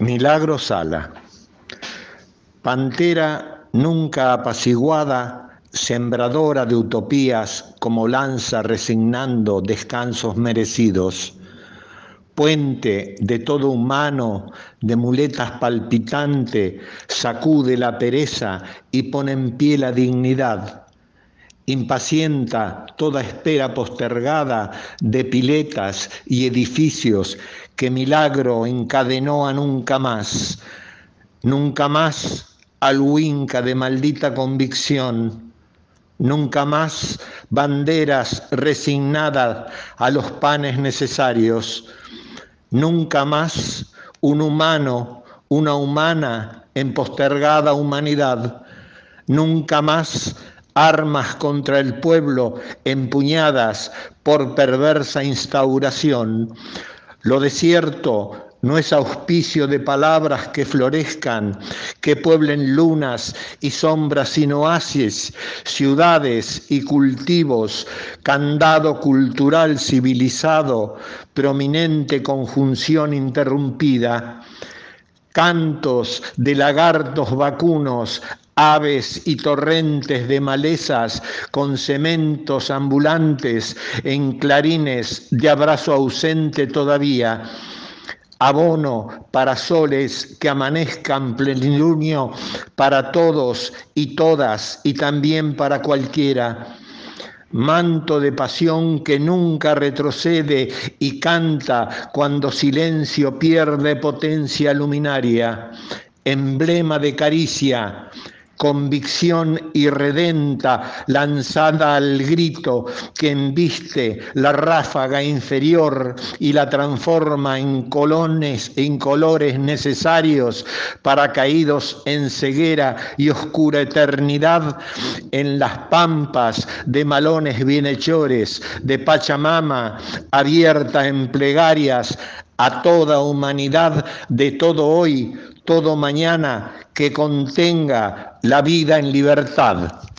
Milagro Sala. Pantera nunca apaciguada, sembradora de utopías como lanza resignando descansos merecidos. Puente de todo humano, de muletas palpitante, sacude la pereza y pone en pie la dignidad. Impacienta toda espera postergada de piletas y edificios que milagro encadenó a nunca más. Nunca más al Huinca de maldita convicción. Nunca más banderas resignadas a los panes necesarios. Nunca más un humano, una humana en postergada humanidad. Nunca más armas contra el pueblo empuñadas por perversa instauración. Lo desierto no es auspicio de palabras que florezcan, que pueblen lunas y sombras sin oasis, ciudades y cultivos, candado cultural civilizado, prominente conjunción interrumpida. Cantos de lagartos vacunos, aves y torrentes de malezas con cementos ambulantes en clarines de abrazo ausente todavía. Abono para soles que amanezcan plenilunio para todos y todas y también para cualquiera. Manto de pasión que nunca retrocede y canta cuando silencio pierde potencia luminaria. Emblema de caricia, convicción irredenta lanzada al grito que embiste la ráfaga inferior y la transforma en colores necesarios para caídos en ceguera y oscura eternidad en las pampas de malones bienhechores de Pachamama, abierta en plegarias a toda humanidad de todo hoy, todo mañana, que contenga la vida en libertad.